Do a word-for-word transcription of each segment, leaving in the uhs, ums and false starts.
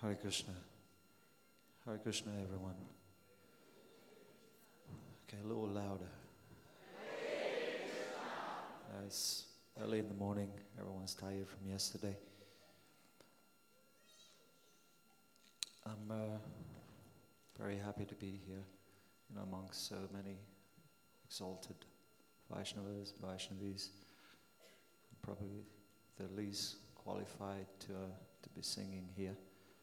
Hare Krishna. Hare Krishna, everyone. Okay, a little louder. Uh, it's early in the morning. Everyone's tired from yesterday. I'm uh, very happy to be here, you know, amongst so many exalted Vaishnavas, Vaishnavis. Probably the least qualified to uh, to be singing here.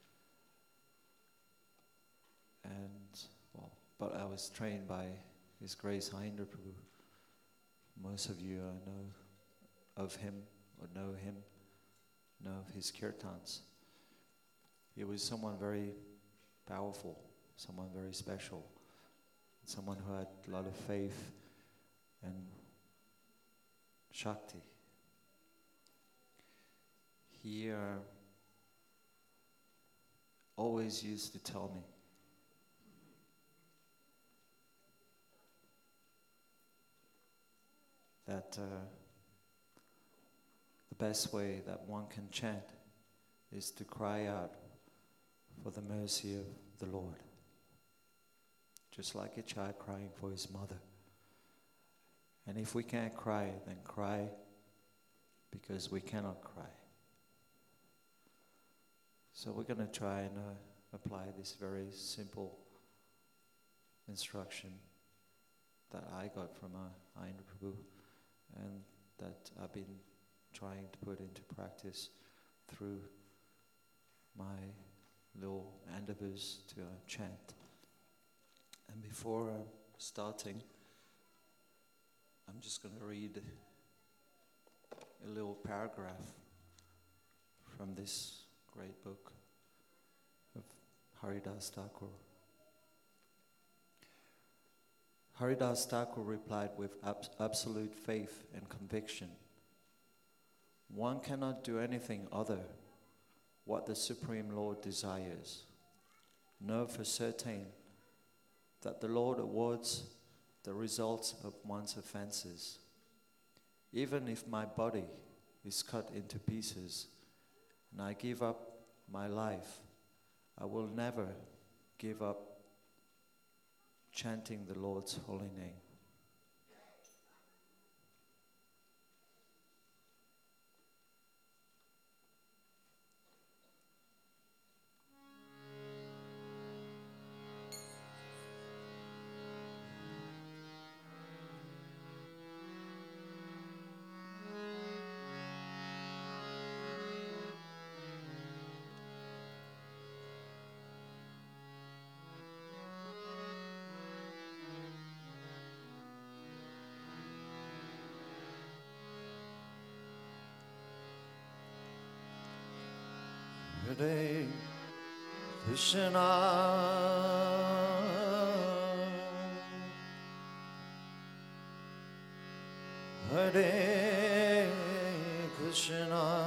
And well, but I was trained by His Grace Haindra Prabhu. Most of you uh, know of him or know him, know of his kirtans. He was someone very powerful, someone very special, someone who had a lot of faith and Shakti. He uh, always used to tell me that uh, the best way that one can chant is to cry out for the mercy of the Lord. Just like a child crying for his mother. And if we can't cry, then cry because we cannot cry. So we're going to try and uh, apply this very simple instruction that I got from uh, Haindra Prabhu and that I've been trying to put into practice through my little endeavors to uh, chant. And before uh, starting, I'm just going to read a little paragraph from this great book of Haridas Thakur. Haridas Thakur replied with ab- absolute faith and conviction. One cannot do anything other what the Supreme Lord desires. Know for certain that the Lord awards the results of one's offenses. Even if my body is cut into pieces and I give up my life, I will never give up chanting the Lord's holy name. Hare Krishna, Hare Krishna,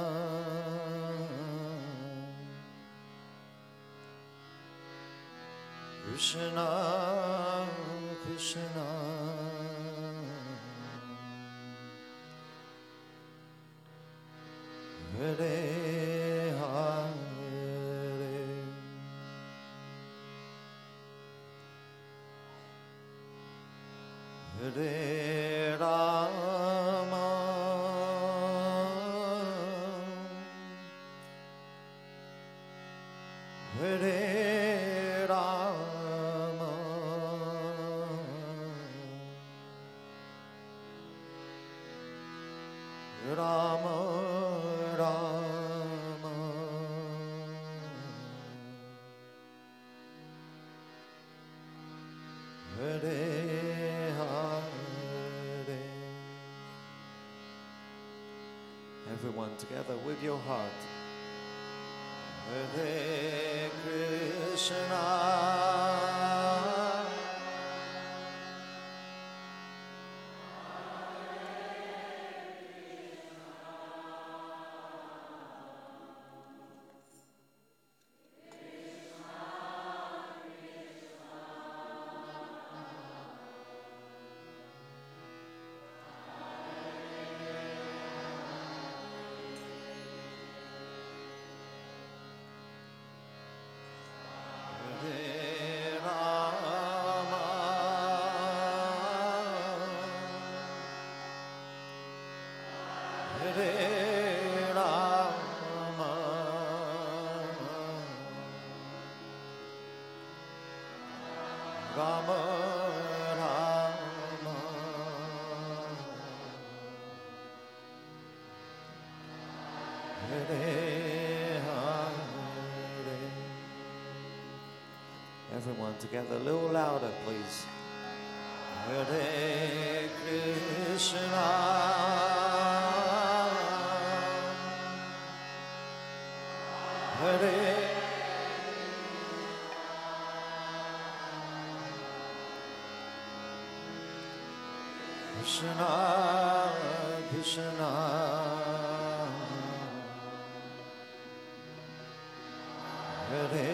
Krishna Krishna, Hare Hare Rama, Hare Rama, Rama Rama, Hare everyone together with your heart. Hare Krishna, Rama Rama Hare Hare. Everyone together, a little louder, please. Hare Krishna, Hare Krishna, Krishna, Hare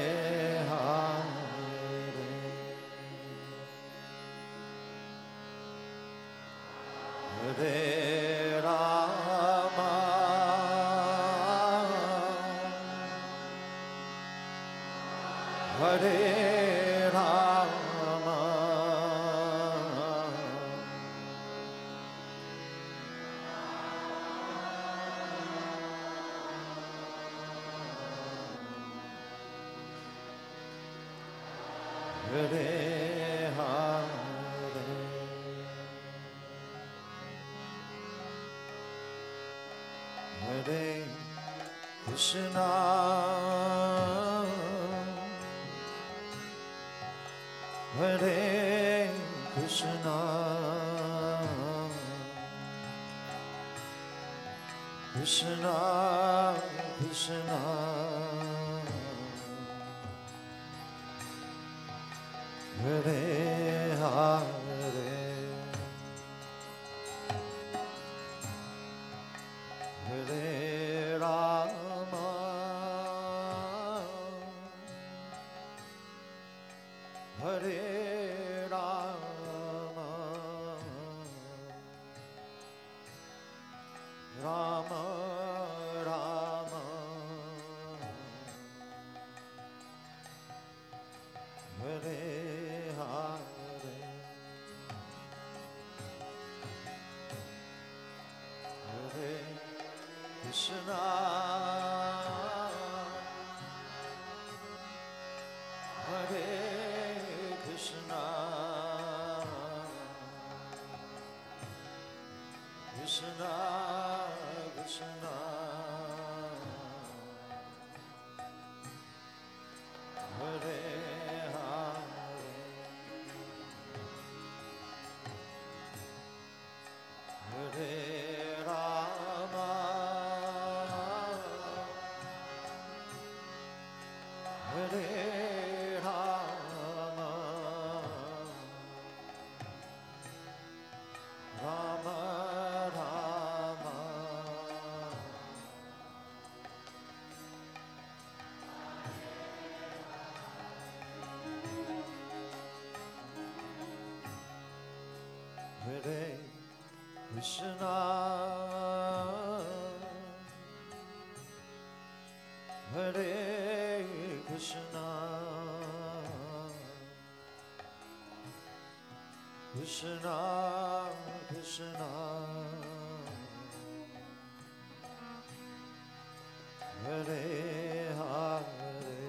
Hare Rama, Hare Rama, Hare Hare Krishna, Hare Krishna, Krishna Krishna, Hare Hare, Hare Rama, Hare Rama, Rama Rama, Hare Hare, Hare Krishna, Hare Krishna, Krishna Krishna, Hare Hare, Hare Rama, Hare Rama, Rama Rama, Hare Krishna, Hare Krishna, Krishna Krishna, Hare Hare,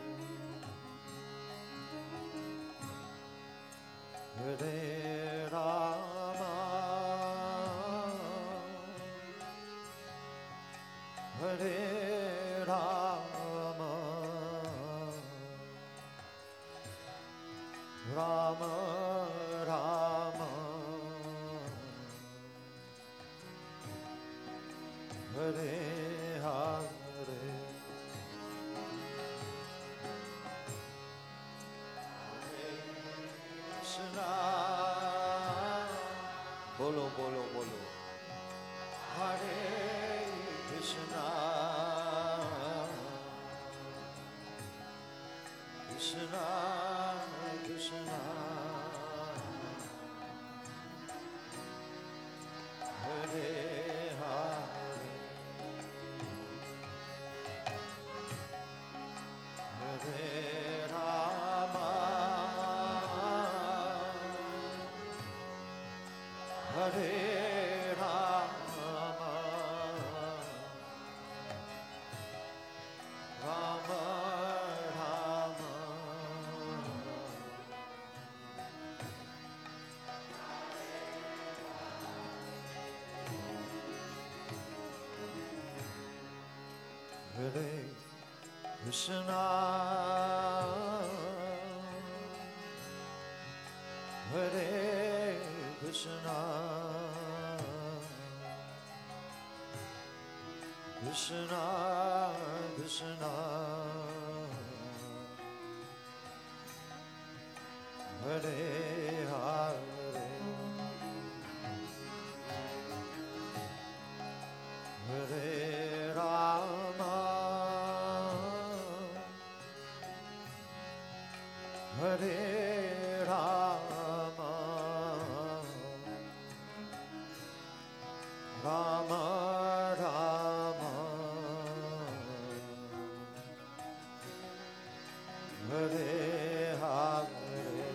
Hare Rama, Hare Rama, Rama Rama, Hare Hare, Krishna, bolo bolo bolo, Hare Krishna, Krishna Krishna, Hare Hare, Hare Rama, Hare Rama, Rama Rama, Hare Krishna, Hare Krishna, Krishna Krishna, Hare Hare, Hare Rama, Hare Rama, Rama Rama, Hare Hare,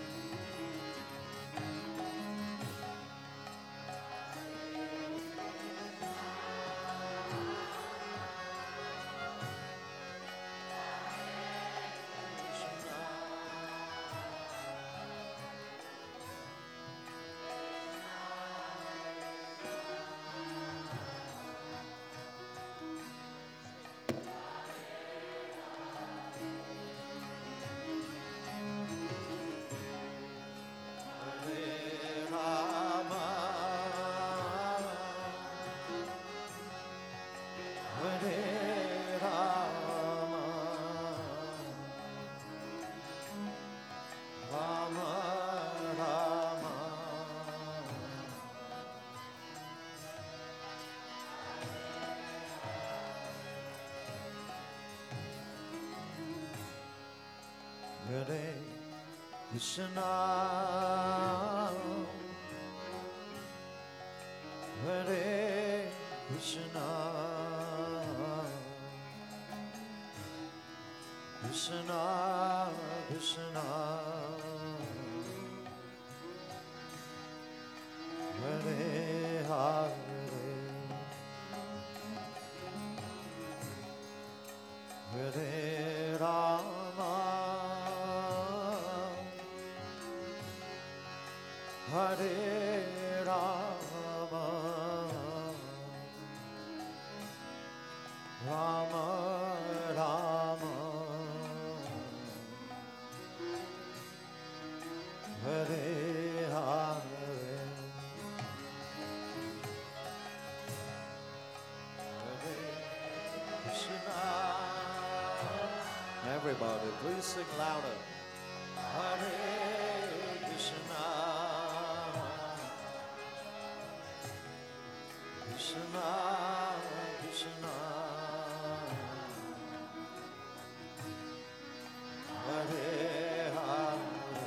Hare Krishna, Hare Krishna, Krishna Krishna, Hare Hare, Hare Rama, Hare Rama, Rama Rama, Hare Hare, Hare Krishna. Everybody, please sing louder. Hare Krishna, Krishna Krishna, Hare Hare,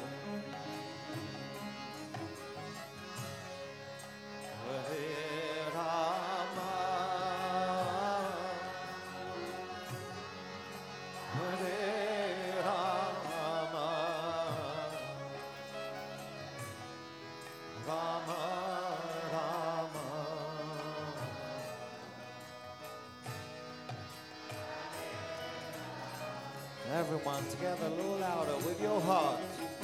Hare Rama, Hare Rama, Rama Rama, everyone together a little louder with your heart.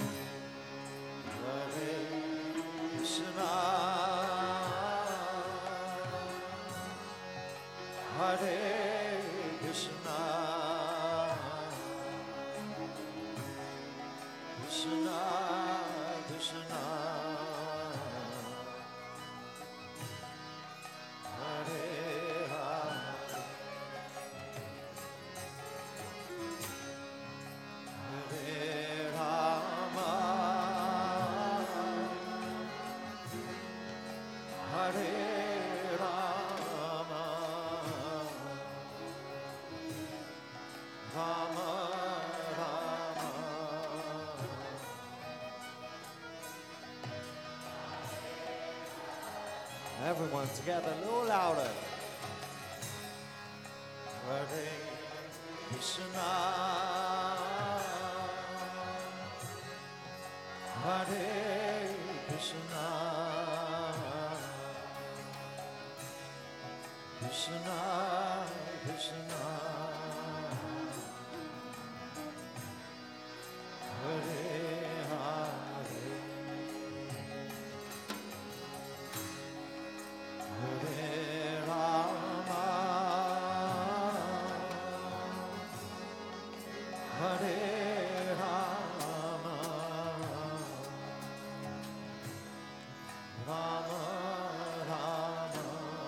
Hare Krishna, Hare Krishna, Krishna Krishna, Hare Hare, Hare Rama, Hare Rama, Rama Rama, everyone together a little louder. Hare Krishna, Hare Krishna, Krishna Krishna, Hare Hare, Hare Rama, Hare Rama, Rama Rama,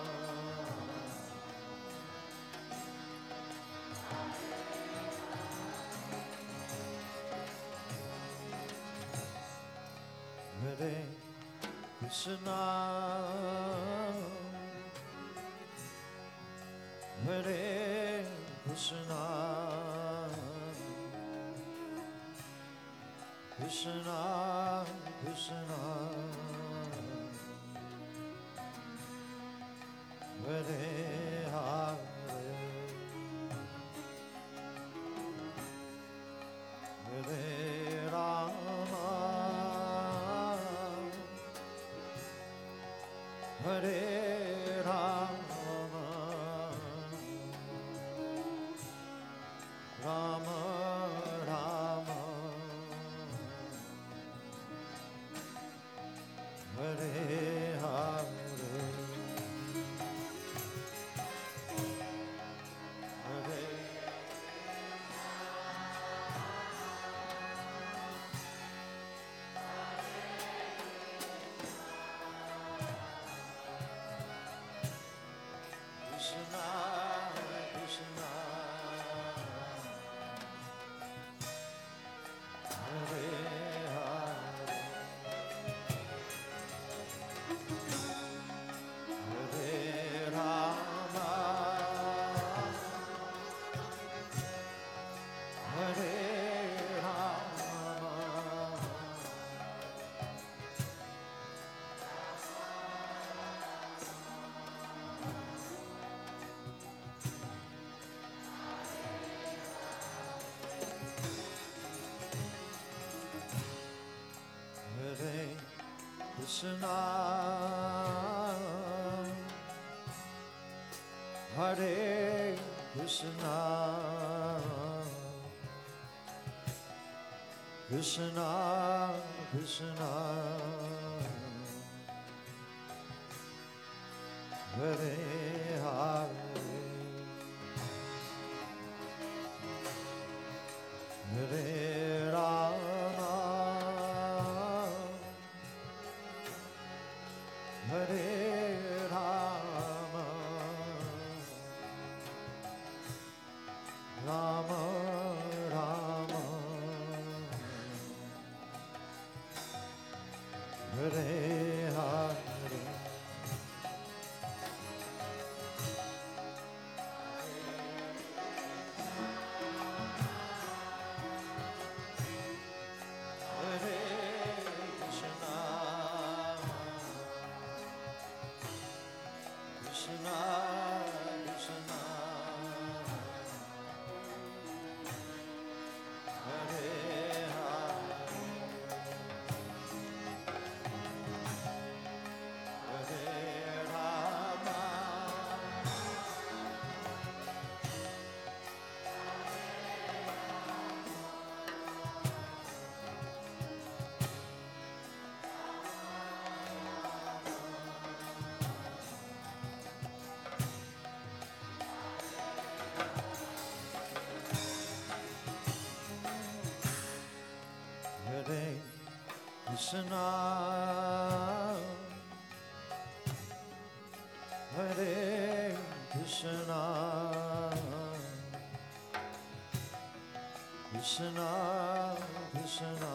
Hare Krishna, Hare Krishna, Krishna Krishna, Hare Hare, Hare Rama, Hare Rama, Rama Rama, Hare Hare, Hare Krishna, Krishna, Hare Hare, Hare Rama, Hare Rama, Hare Krishna, Hare Krishna, Krishna Krishna, Hare Hare, Hare Rama, Hare Rama, Rama Rama, Hare Hare, Hare Krishna, Krishna Krishna, Hare Hare, Hare Rama, Hare Krishna, Hare Krishna, Krishna Krishna,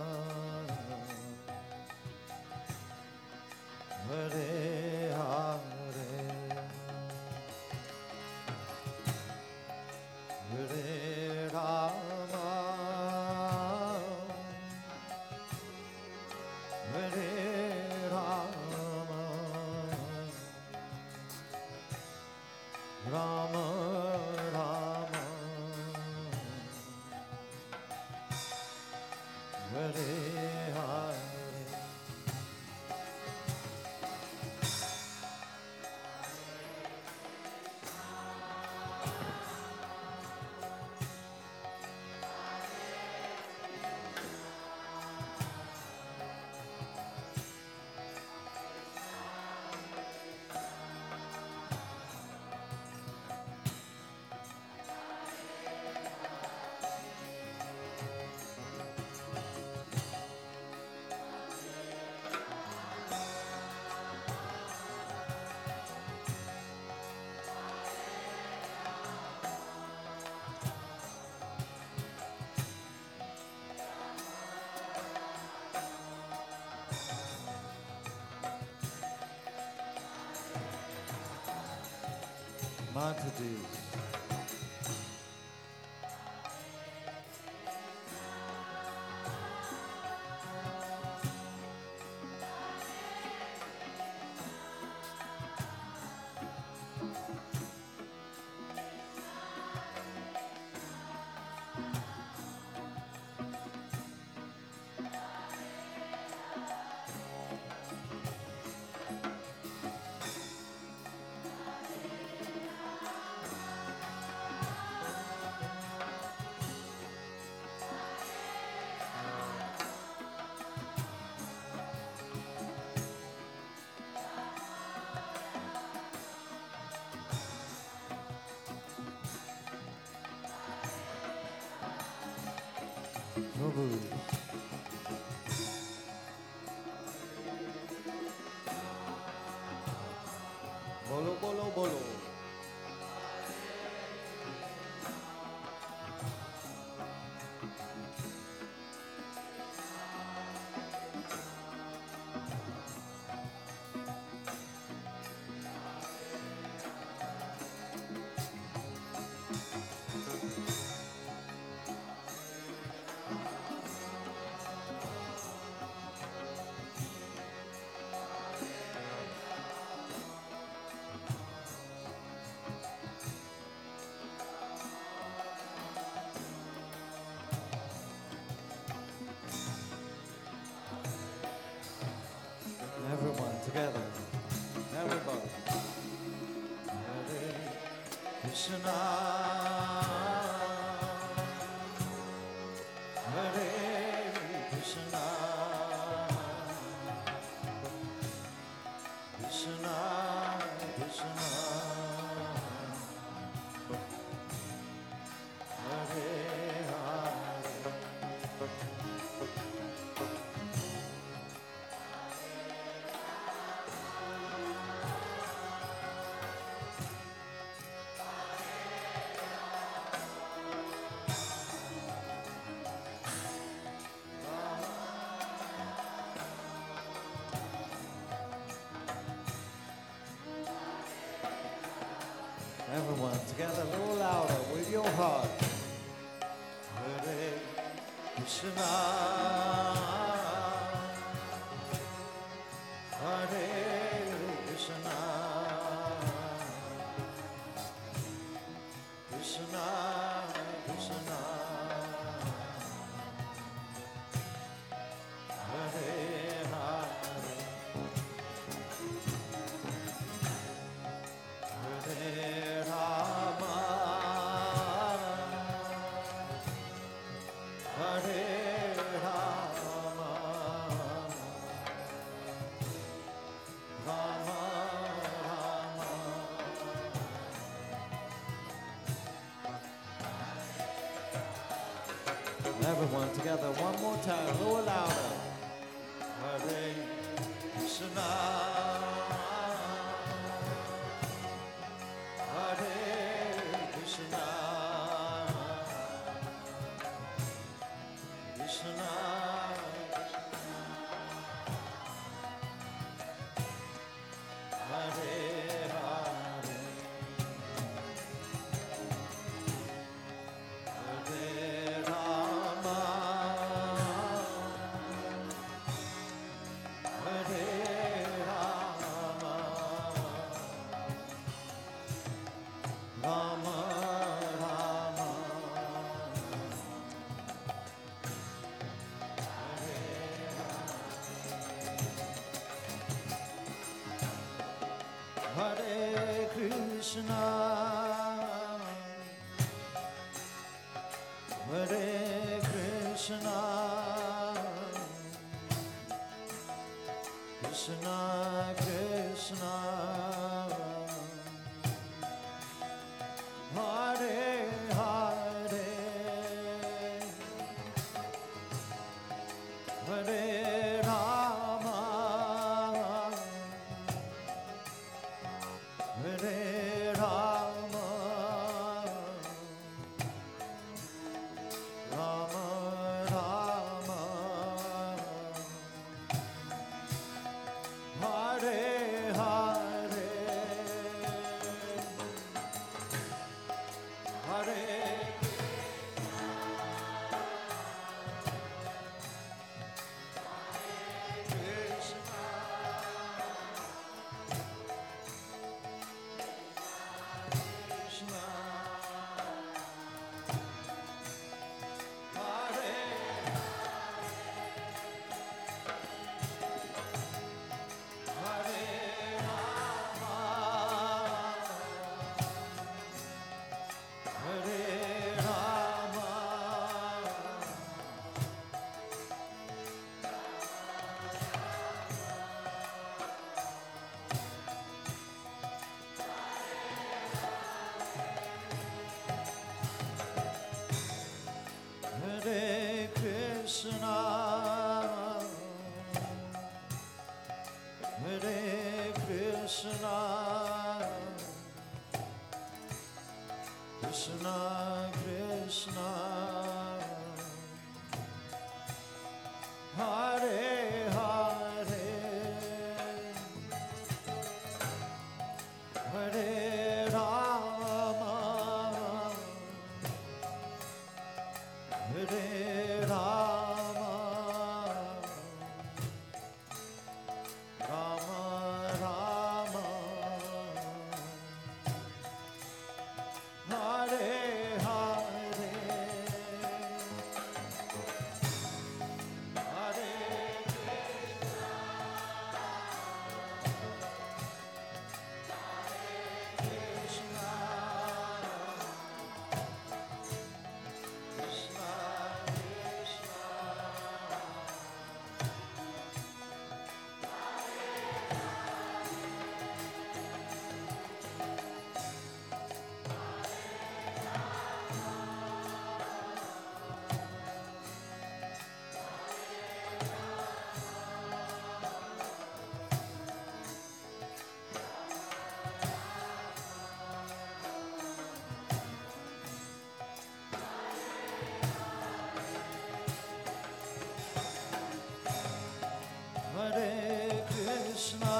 Hare Hare, Hare Rama, Hare Rama, Rama Rama, Hare Hare, Matatis. Prabhu. Bolo, bolo, bolo. Everyone together. Everybody. Hare Krishna. Hare Krishna. Krishna Krishna. Hare Everyone together, a little louder with your heart. Hare Krishna, Hare Krishna, Krishna Krishna, Hare Hare. Hare Rama, Hare Rama, Rama Rama. Everyone together, one more time, a little louder. Hare Krishna. Hare Krishna, Krishna Hare Hare, Hare Rama, Hare Rama, Rama Rama, Hare Krishna, Hare Krishna, Krishna Krishna, Hare Hare, Hare Rama, Hare Rama, Hare Krishna, Hare Krishna, Krishna Krishna, Hare Hare, Hare Rama, Hare Rama, Rama Rama, Hare Hare, Hare Krishna, Krishna Krishna, Hare Krishna,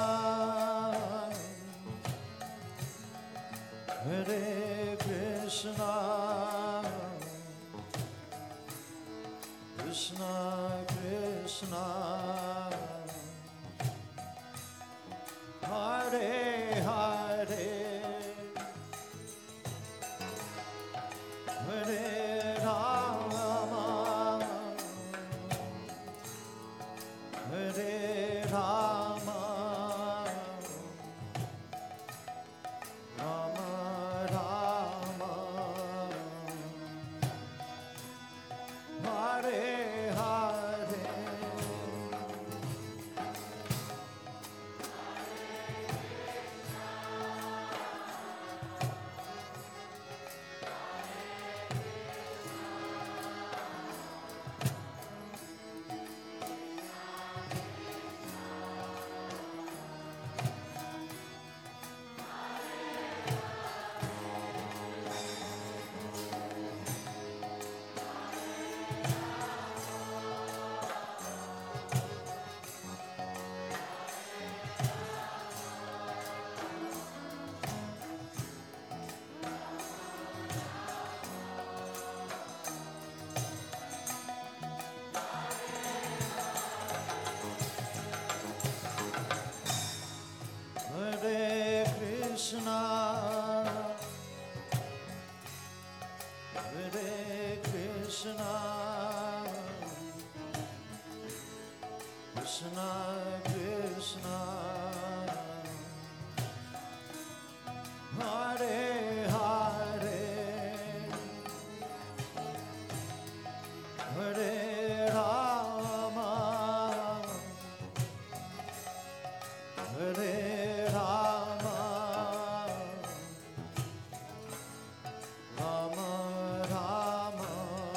Hare Krishna, Krishna Krishna, Hare Hare, Hare Rama, Hare Rama, Rama Rama, Hare Hare, Hare Krishna, Hare Krishna, Krishna Krishna, Hare Hare, Hare Rama, Hare Rama, Rama Rama,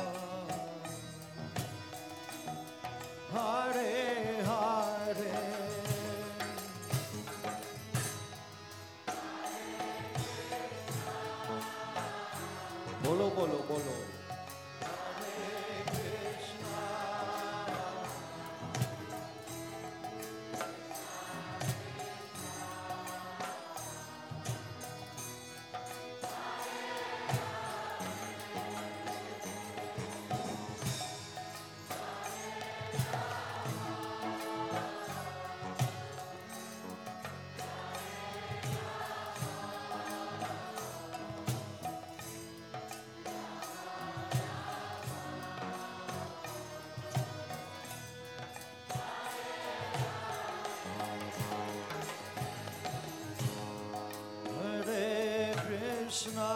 Hare Hare, bolo bolo bolo, Hare Krishna, Hare Krishna,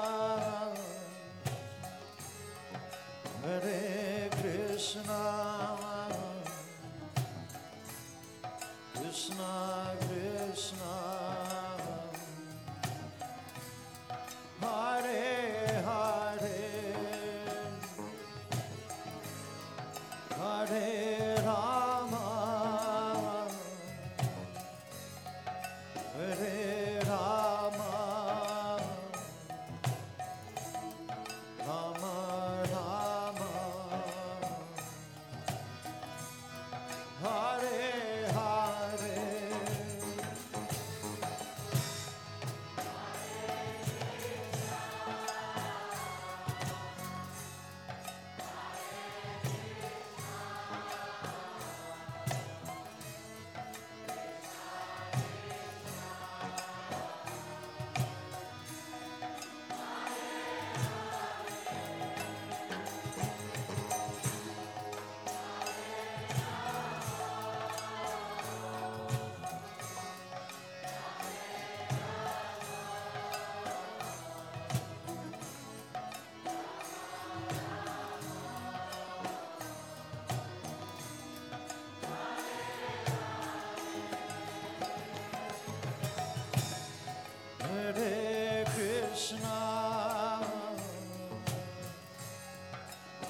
Hare Krishna, Krishna Krishna, Hare Hare,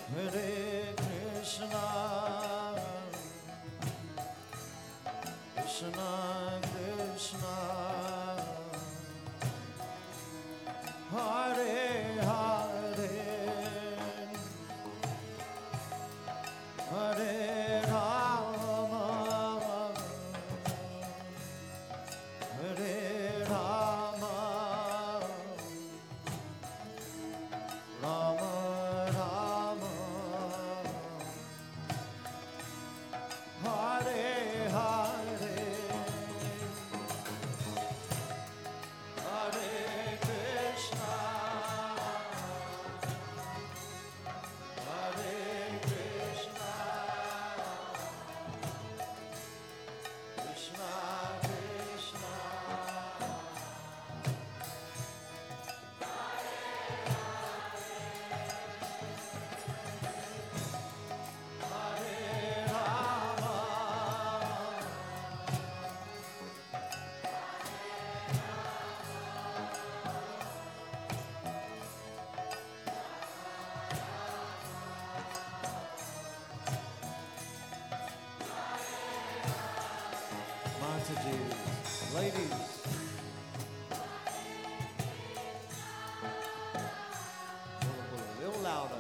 Hare Krishna, Krishna Krishna, Hare Hare, Hare Rama, Hare Rama, Rama Rama, Hare Hare, Hare Krishna, Hare Krishna, Krishna Krishna, Hare Rama, Mataji, ladies. A little louder.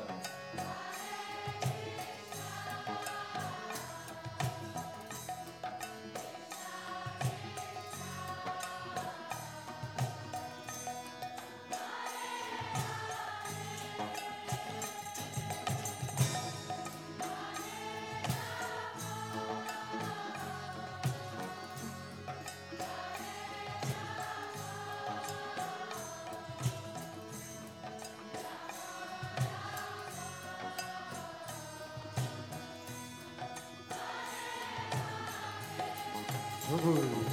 Prabhu.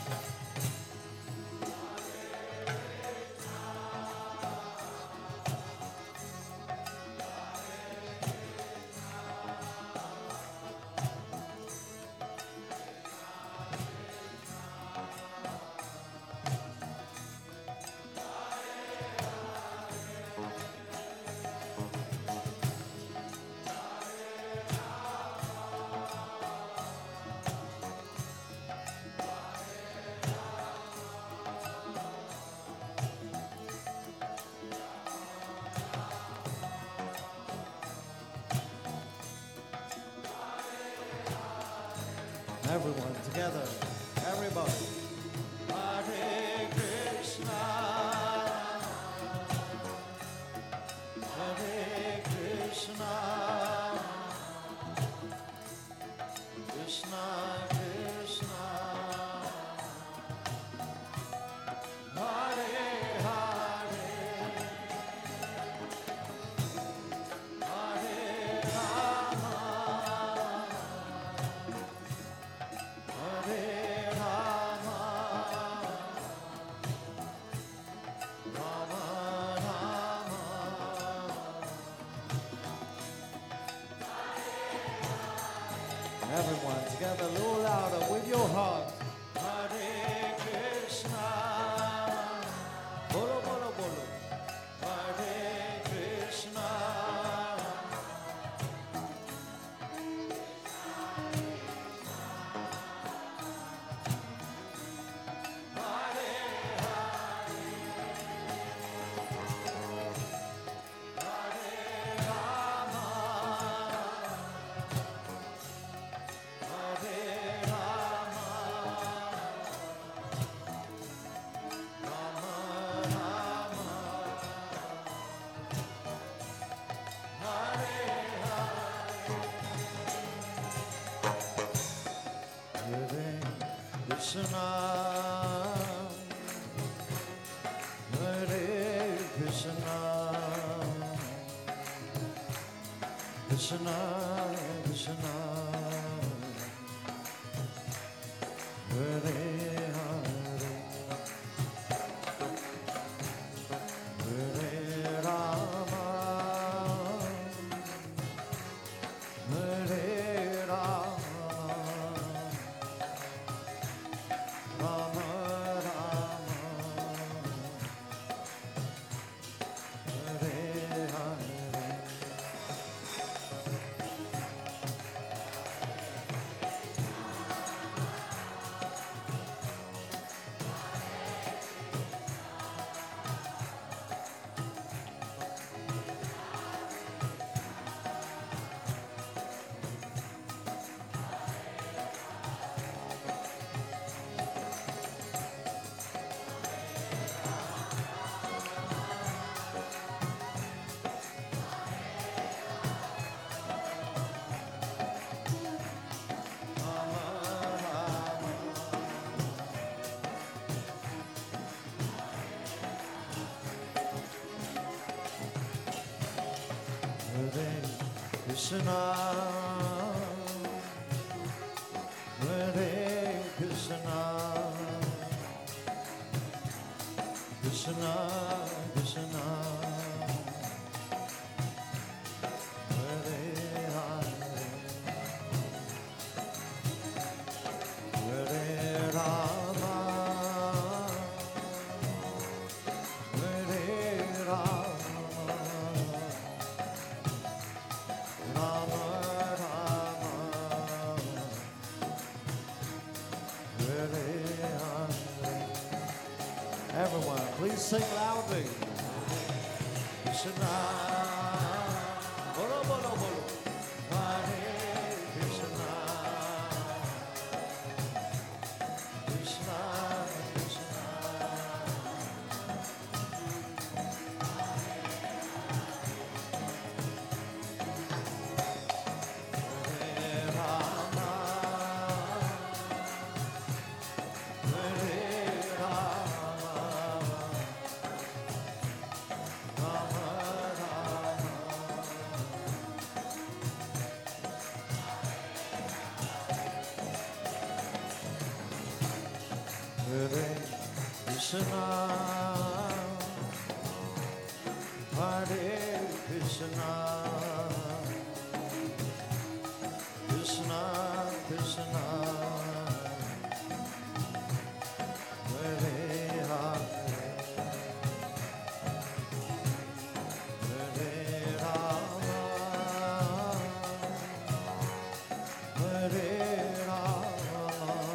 Everyone together, everybody. Hare Krishna, Hare Krishna, Krishna Krishna, Hare Hare, Hare Rama, Hare Rama, Rama Rama, everyone together, a little louder with your heart. Hare Krishna, bolo bolo bolo. Hare Krishna, Krishna, Hare Krishna, Krishna Krishna, Hare Hare, Hare Rama, Hare Rama, Rama Rama, Hare Hare. Hare Krishna, Hare Krishna, Krishna Krishna, Hare Hare, Hare Rama, Hare Rama, Rama Rama, Hare Hare. Everyone, please sing loudly. Krishna, bolo bolo bolo, Hare Krishna, Krishna Krishna, Hare Rama, Hare Rama, Rama Rama, Hare Krishna, Hare Krishna, Krishna Krishna, Hare Hare, Hare Rama, Hare Rama,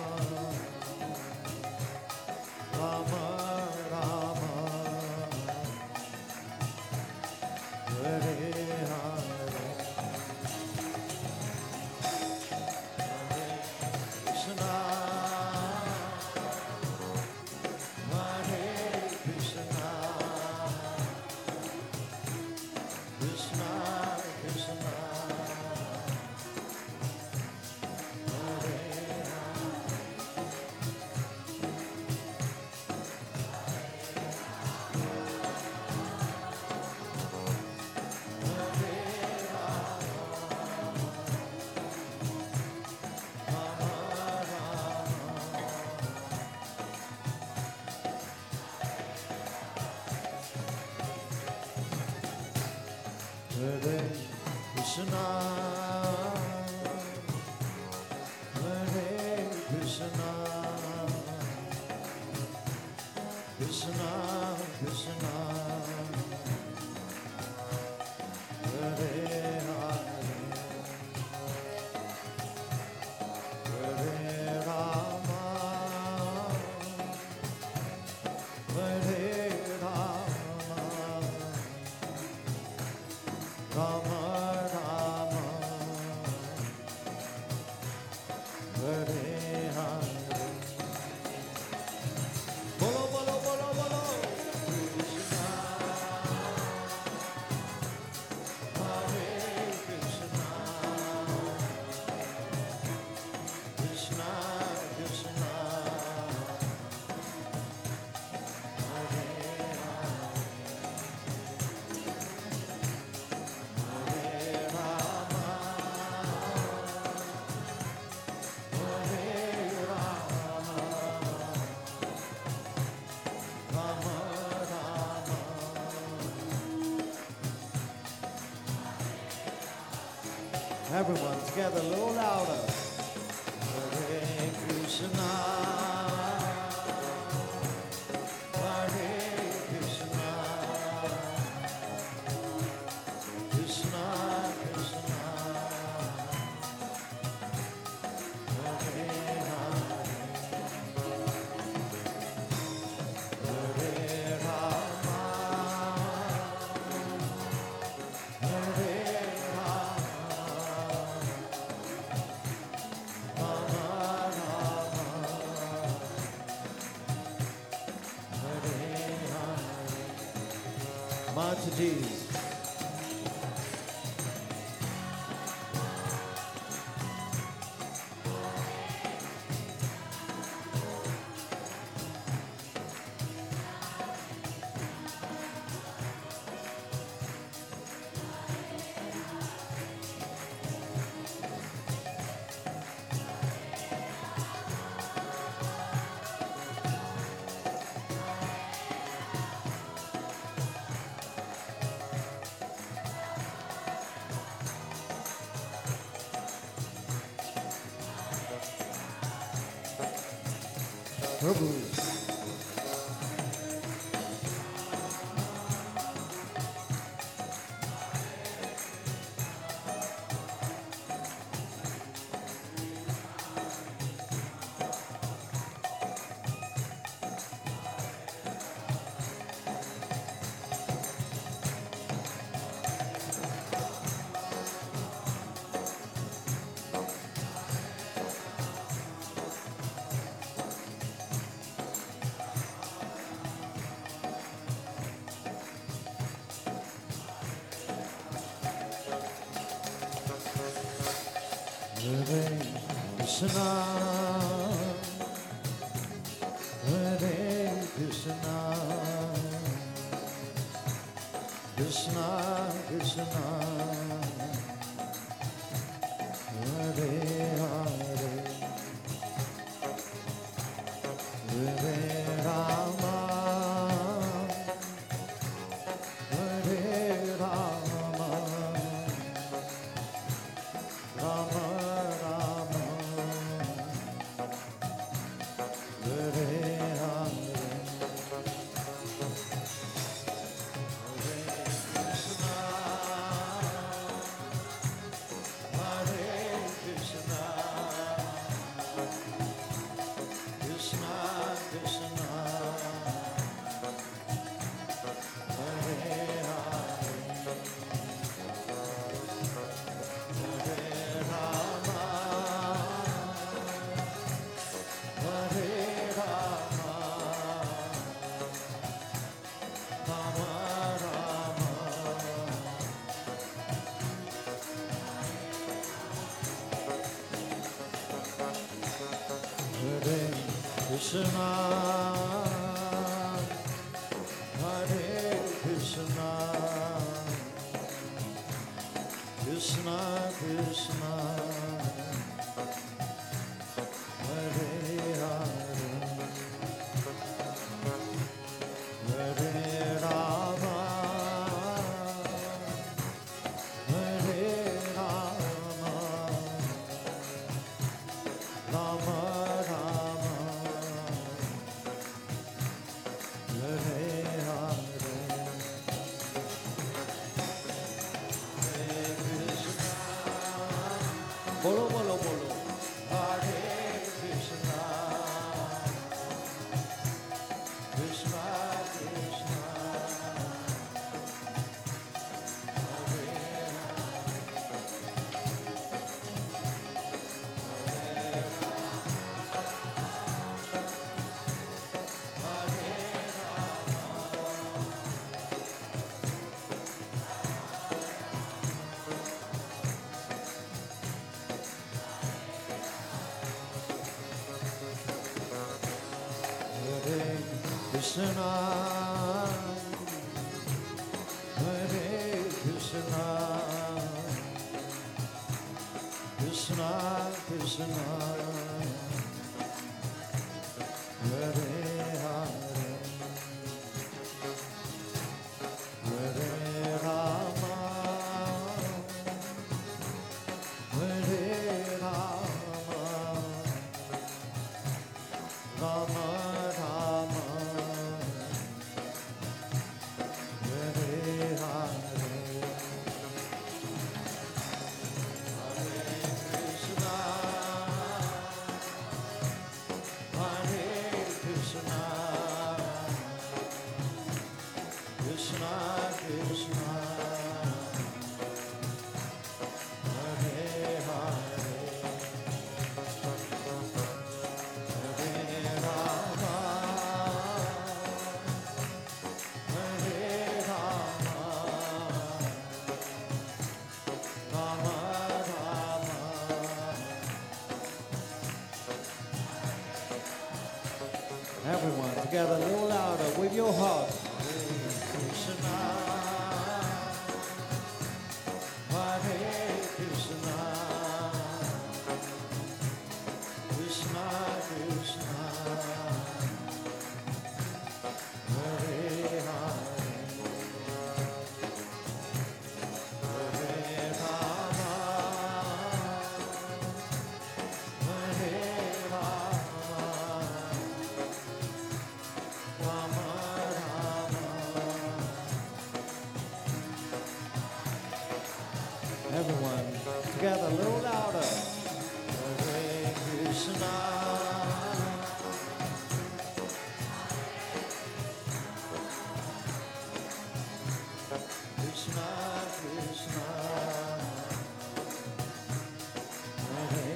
Rama Rama, Hare Hare, Hare Krishna, Hare Krishna, Krishna Krishna, Hare Hare Krishna, Hare Krishna, Krishna Krishna, Hare Hare, Hare Rama, Hare Rama, Rama Rama, Hare Hare, bolo bolo bolo bolo, Krishna, Hare Krishna, Krishna Krishna, Hare Hare Rama, Hare Rama, Rama Rama. Everyone together, a little louder. Hare Krishna, Hare Krishna, Krishna Krishna, Hare Hare, Hare Rama, Hare Rama, Rama Rama, Hare Hare. Mataji's. Prabhu. Everyone together a little louder with your heart. Everyone, together, a little louder. Hare Krishna. Krishna, Krishna. Hare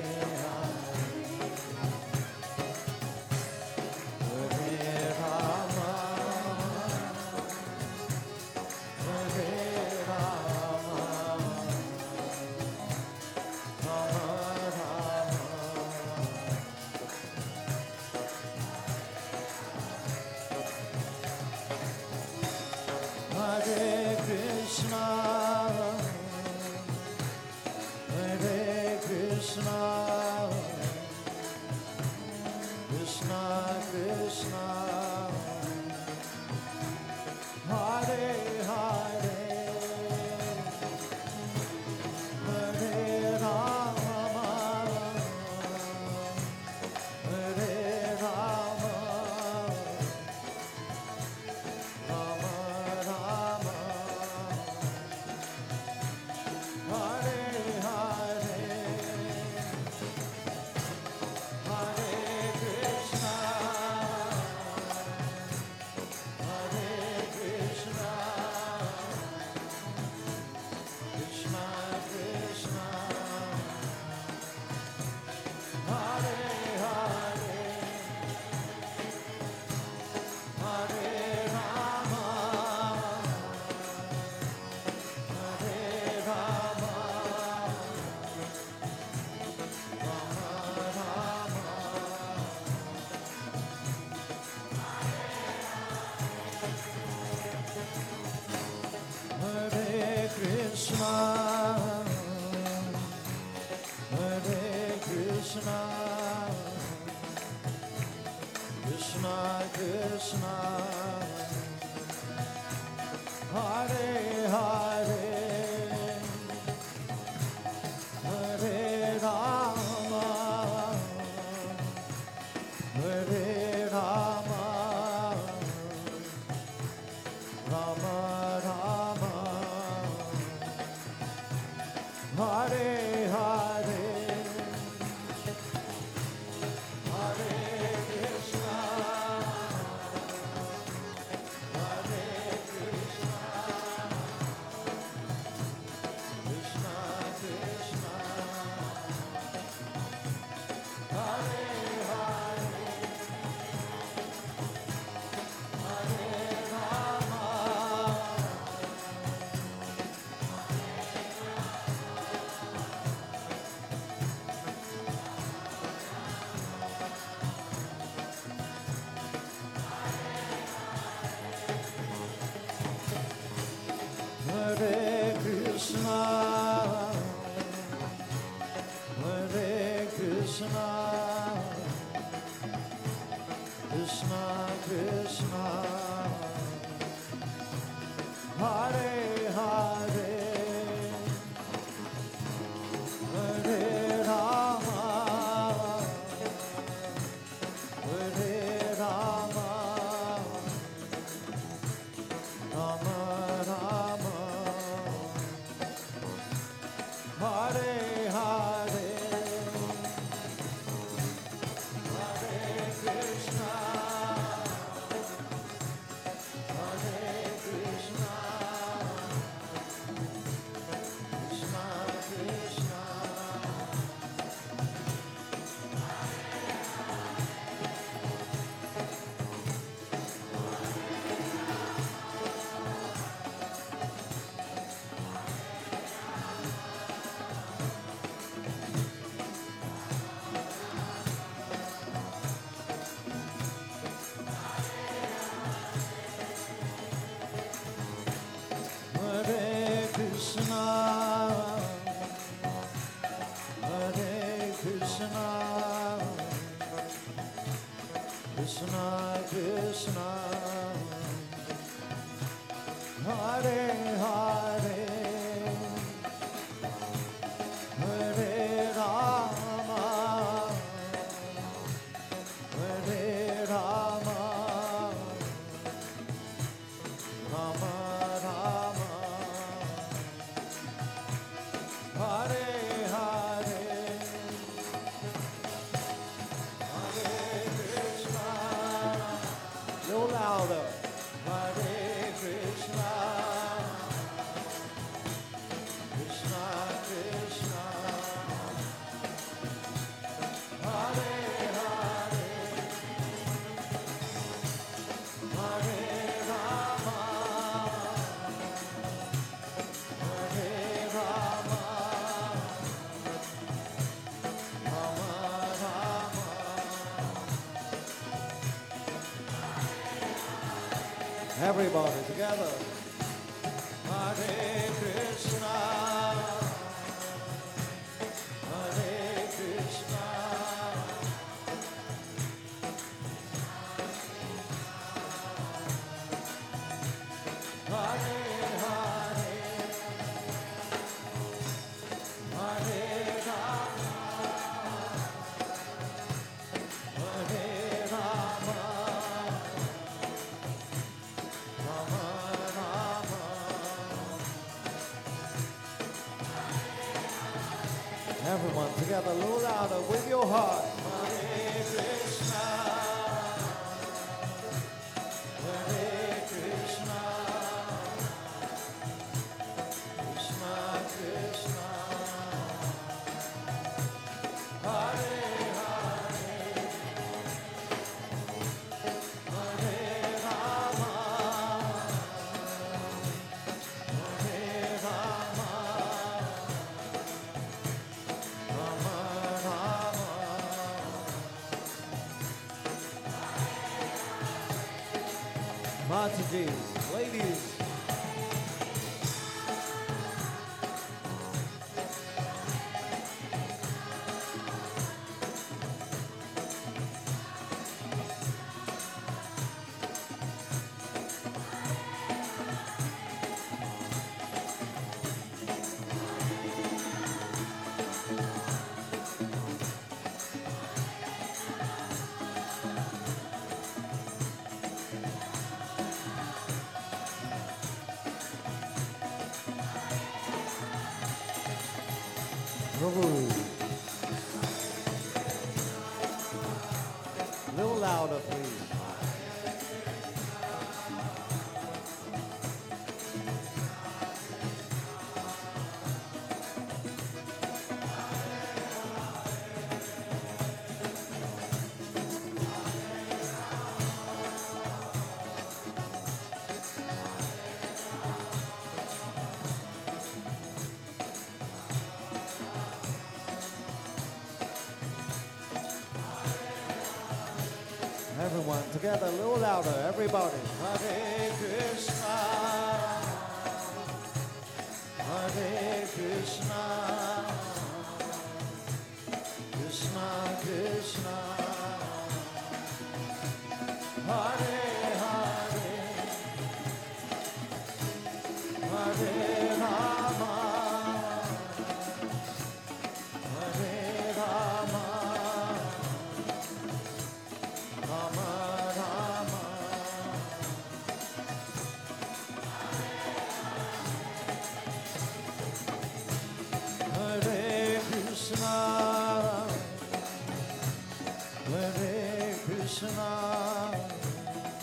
Hare Hare, Hare Krishna. No louder. Hare Krishna, Krishna Krishna, Hare Hare, Hare Rama, Hare Rama, Rama Rama. Everybody together. Hare Krishna, Hare Krishna, Hare Hare, Hare Rama, Hare Rama, Rama Rama. Everyone together, a little louder with your heart. Hare Krishna, Hare Krishna, Krishna Krishna, Hare Hare, Hare Rama, Hare Rama, Rama Rama. Mataji, ladies. Prabhu. A little louder, please. Everyone together, a little louder, everybody. Hare Krishna, Hare Krishna, Krishna Krishna, Hare Hare, Hare Rama, Hare Rama, Rama Rama. Hare Krishna, Hare Krishna,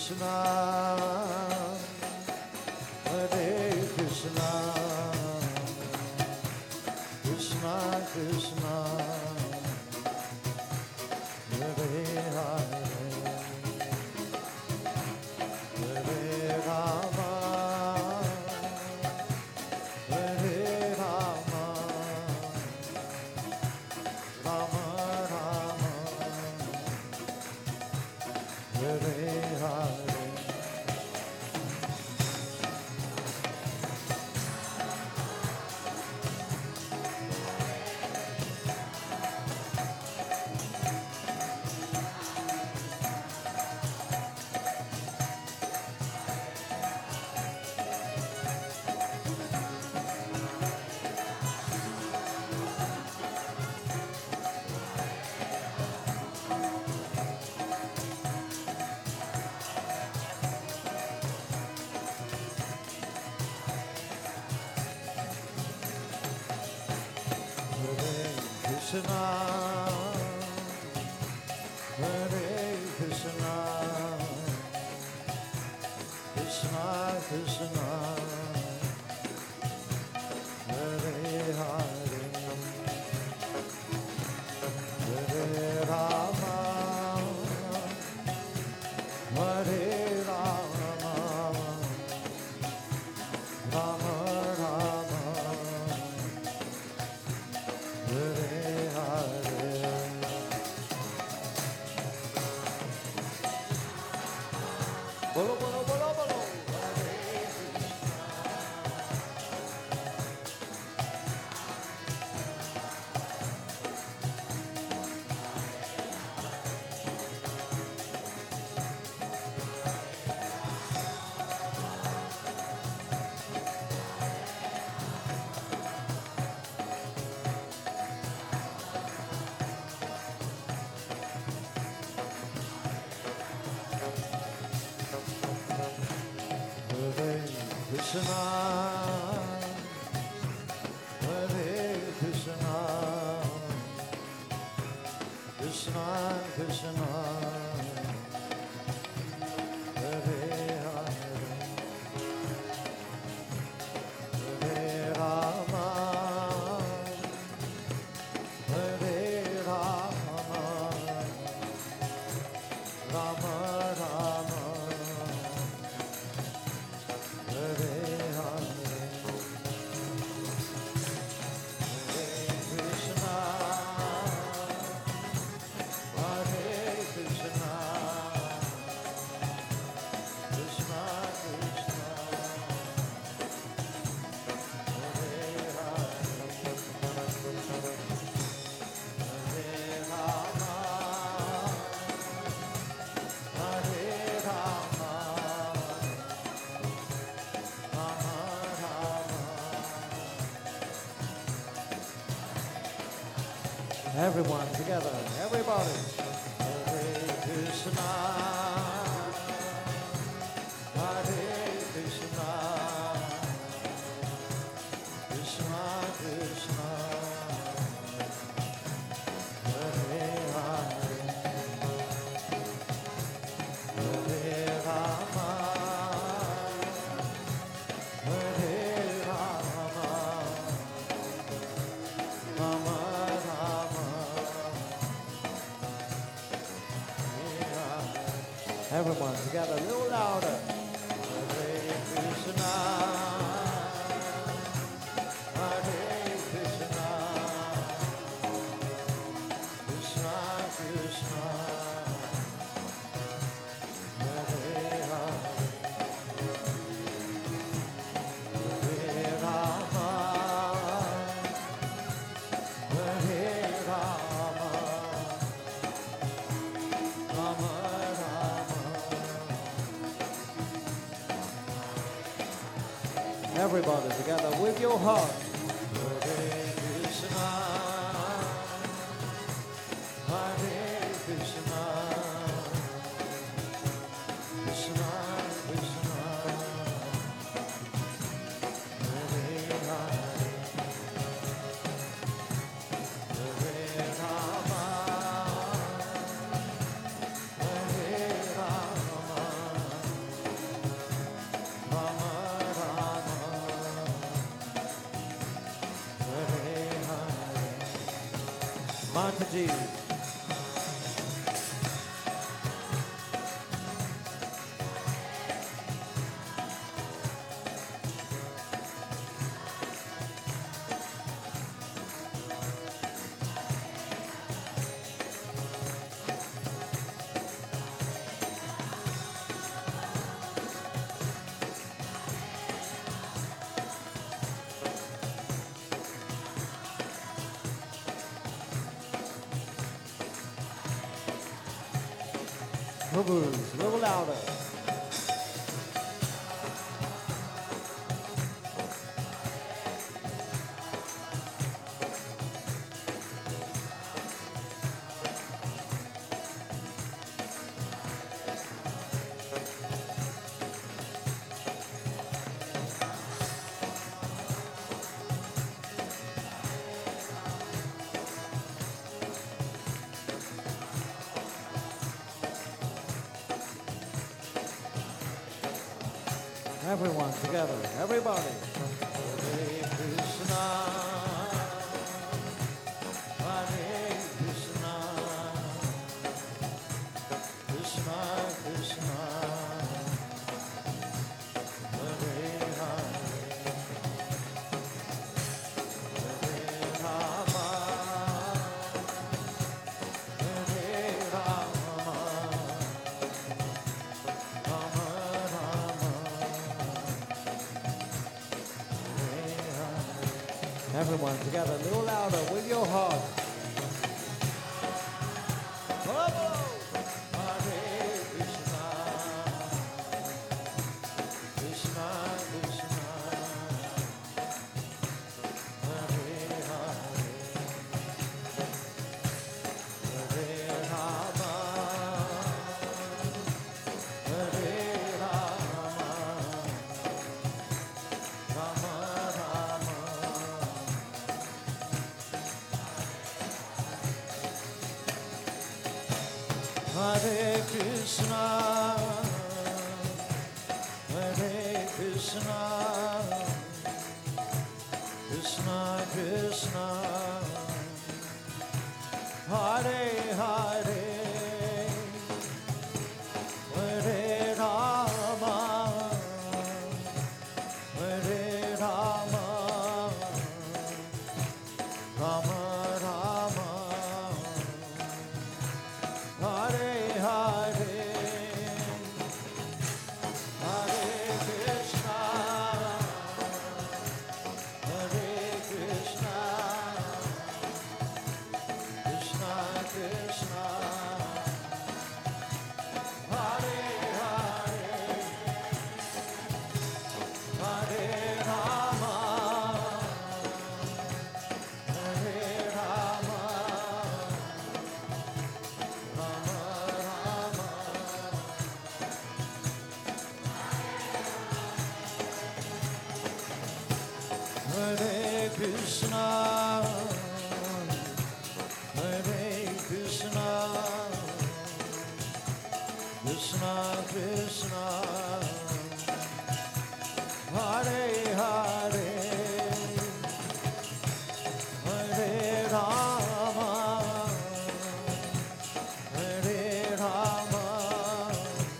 Krishna, Hare Krishna, Krishna Krishna, Hare Hare, Hare Rama, Hare Rama, Rama Rama, Hare Hare. Krishna, Hare Krishna, Krishna Krishna, Hare Hare, Hare Rama, Hare Rama, Rama Rama, Hare Hare. Bolo, bolo, bolo, bolo. Hare Krishna, Hare Krishna, Krishna Krishna, Hare Hare, Hare Rama, Hare Rama, Rama Rama, Hare Hare, Hare Krishna, Hare Krishna, Krishna Krishna, Hare Hare, Hare Rama, Hare Rama, Rama Rama. Everyone together, everybody. Hare Krishna, Hare Krishna, Krishna Krishna, Hare Hare, Hare Rama, Hare Rama, Rama Rama, everyone together, a little louder. Hare Krishna, Hare Krishna, Krishna Krishna, Hare Hare, Hare Rama, Hare Rama, Rama Rama. Everybody together with your heart. Hare Krishna, Hare Krishna, Krishna Krishna, Hare Hare, Hare Rama, Hare Rama, Mataji. Prabhus, a little louder. Everyone together, everybody. Hare Krishna, Hare Krishna, Krishna Krishna, Hare Hare, Hare Rama, Hare Rama, Rama Rama. Everyone together, a little louder with your heart. Bravo! Hare Krishna, Krishna Krishna, Hare Hare, Hare Rama, Hare Rama, Rama Rama. Hare Krishna, Hare Krishna, Krishna Krishna, Hare Hare, Hare Rama, Hare Rama, Rama Rama. Hare Hare, Hare Krishna, Hare Krishna, Krishna Krishna, Hare Hare, Hare Rama, Hare Rama. Hare Krishna, Hare Krishna, Krishna Krishna, Hare Hare, Hare Rama, Hare Rama,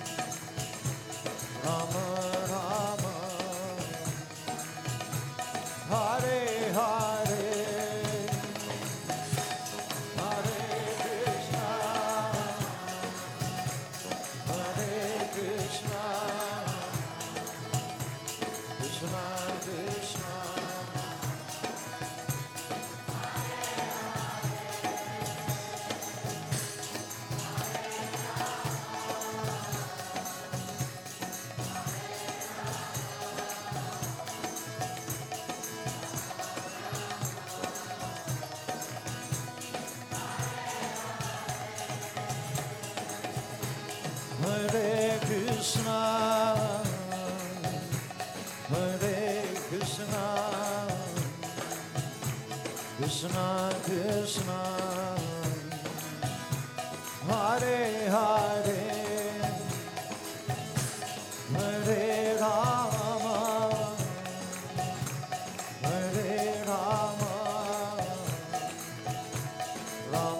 Rama Rama. Hare Hare, Hare Krishna, Hare Krishna, Krishna Krishna. Hare Krishna, Hare Krishna, Krishna Krishna, Hare Hare, Hare Rama, Hare Rama, Rama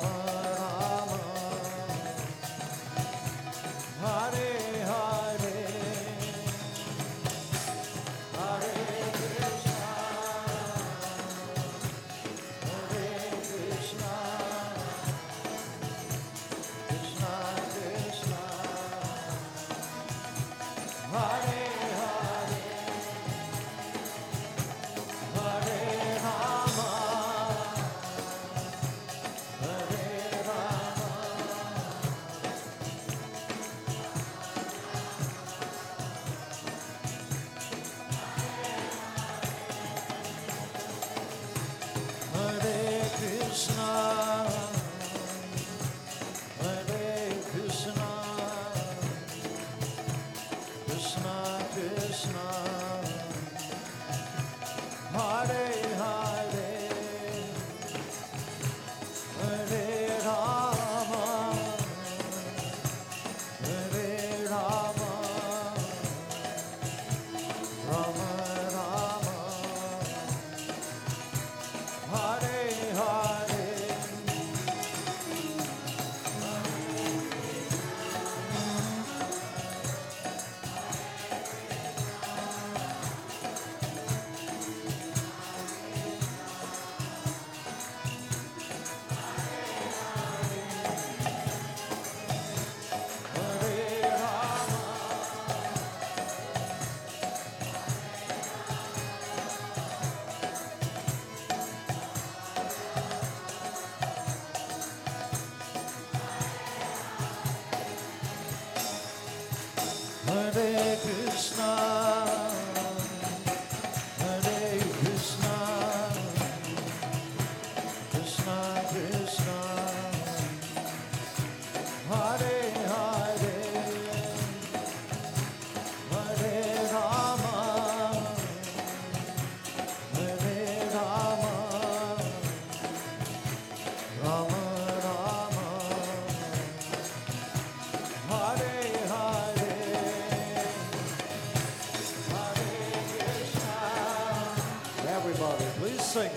everybody. Please sing.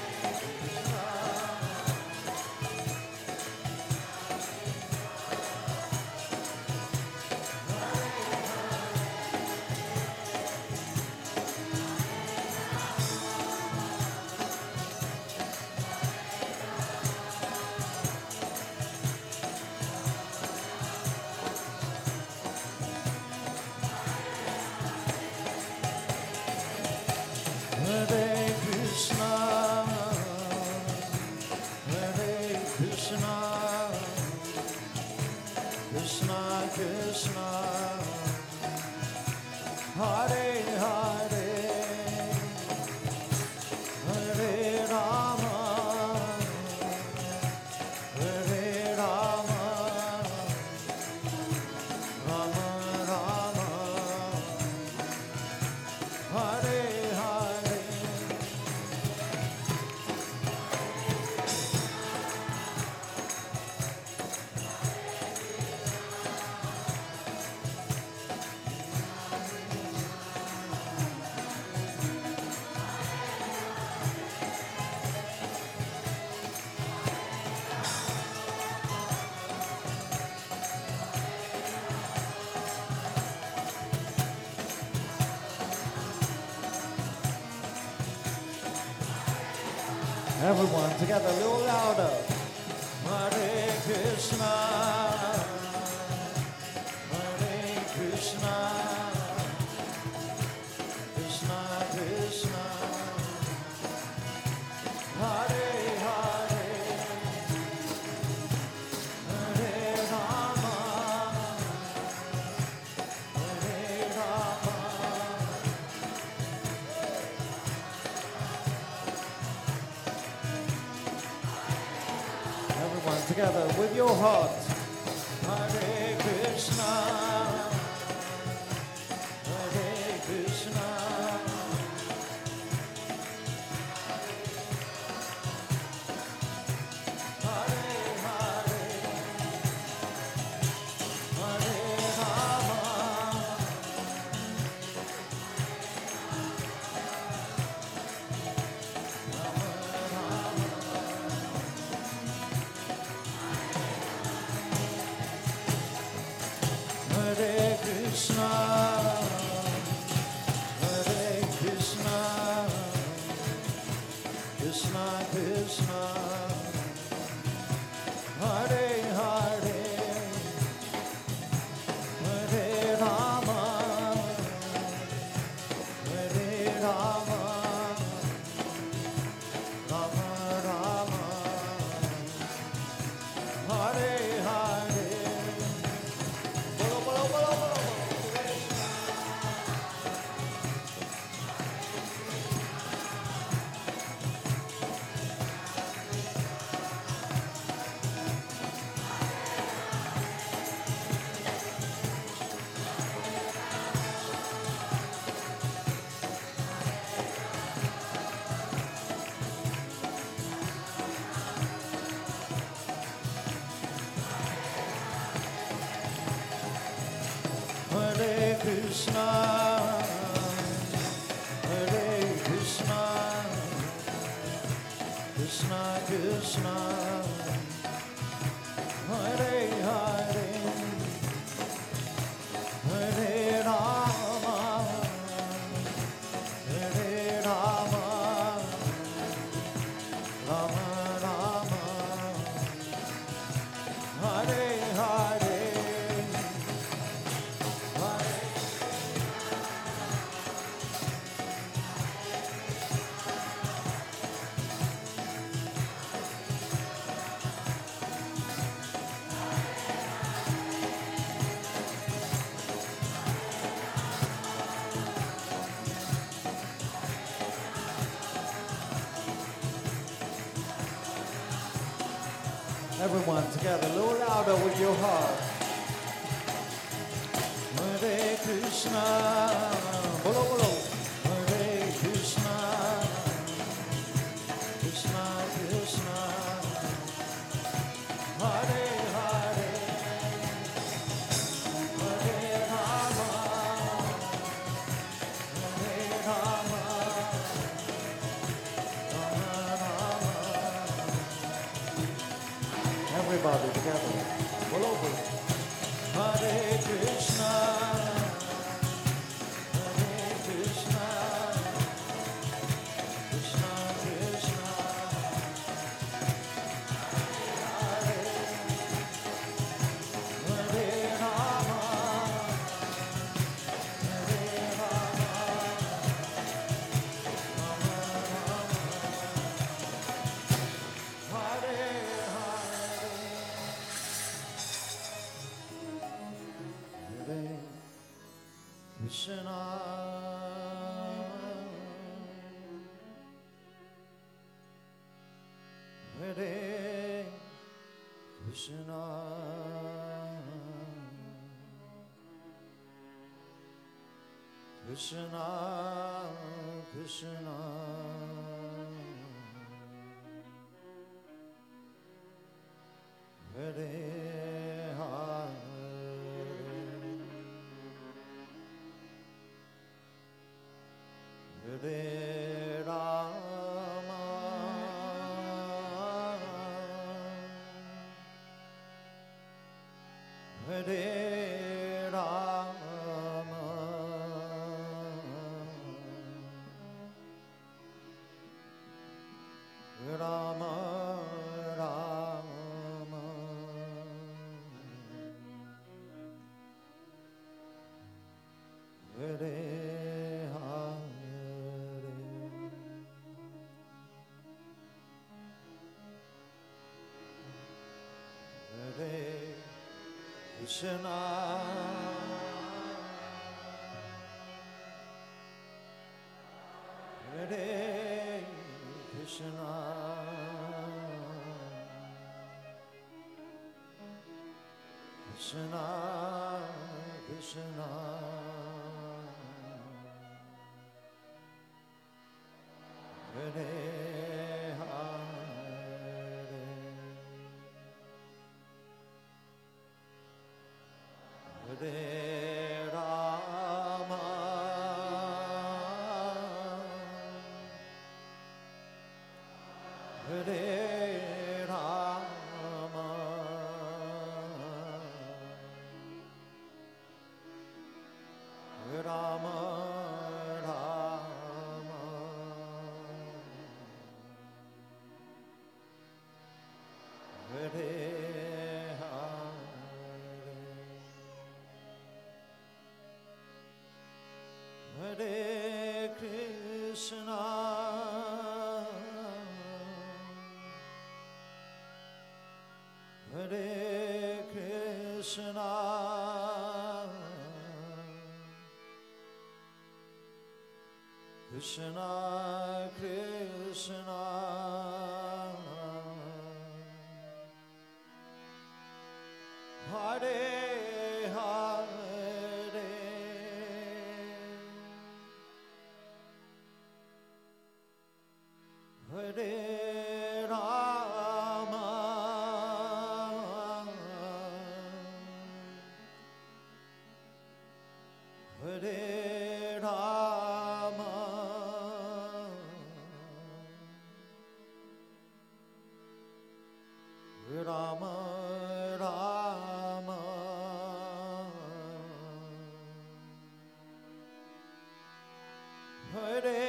Hare Krishna, Hare Krishna, Krishna Krishna, Hare Hare, Hare Rama, Hare Rama, Rama Rama, Hare Hare. Everyone together, a little louder. Hare Krishna, Hare Krishna, Krishna Krishna, Hare Hare, Hare Rama, Hare Rama. Everyone together with your heart. Hare Krishna, Hare Krishna, Hare Hare, Hare Rama, Rama Rama. Hare Krishna, Hare Krishna, Krishna Krishna, Hare Hare, Hare Rama, Hare Rama, Rama Rama, Hare Hare. Bolo, bolo, bolo, bolo. Hare Krishna, Hare Krishna, Krishna Krishna, Hare Hare, Hare Rama, Hare Rama, Rama Rama, Hare Hare. Everyone together, a little louder with your heart. Hare Krishna, bolo bolo. Hare Krishna, Krishna Krishna, Hare Hare, Hare Rama, Hare Rama, everybody together. All over. Hare Krishna, Hare Krishna, Krishna Krishna, Hare Hare, Hare Rama, Hare Rama, Rama Rama, Hare Hare Krishna, Hare Krishna, Krishna Krishna, Hare Hare Rama, Hare Rama, Rama Rama, Hare Krishna, Hare Krishna, Krishna Krishna, Hare Hare Rama, Hare Rama, Rama Rama, Hare Hare Krishna, Hare Krishna, Krishna Krishna, Hare Hare Rama, Hare Rama, Rama Rama, Hare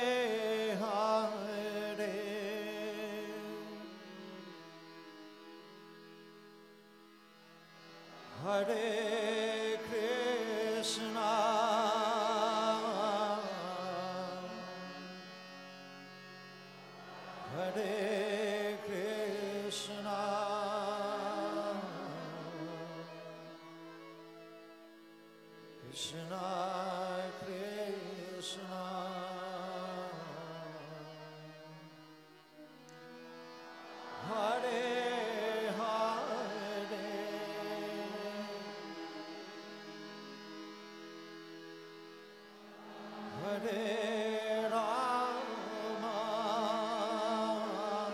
Hare Krishna, Hare Krishna, Krishna Krishna, Hare Hare Rama,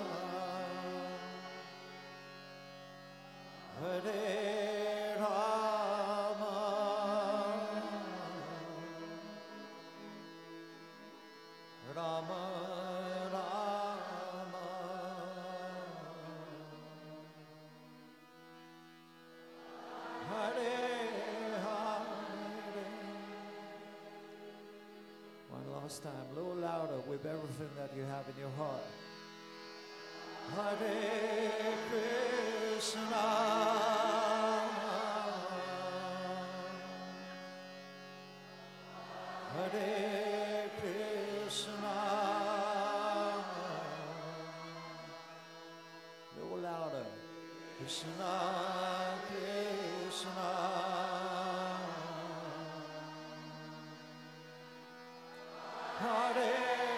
last time, a little louder with everything that you have in your heart. Hare Krishna, Hare Krishna. A little louder. Krishna, Krishna. Hare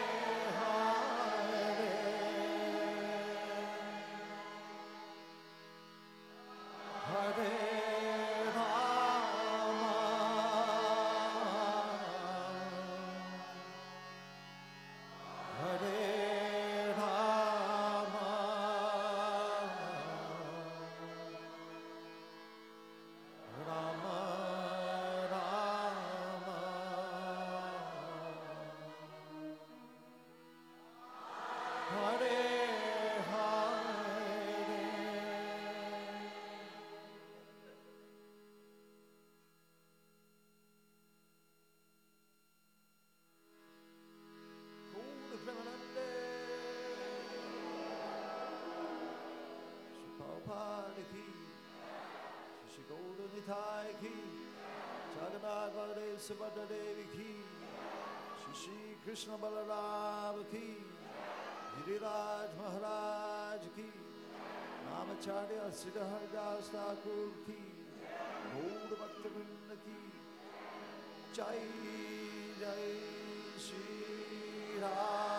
Subhadra Devi ki, Shri Krishna Balaram ki, Giriraj Maharaj ki, Namacharya Siddhar Das Thakur ki, Gaur Bhaktavrinda ki, Jai Jai Shri Ram.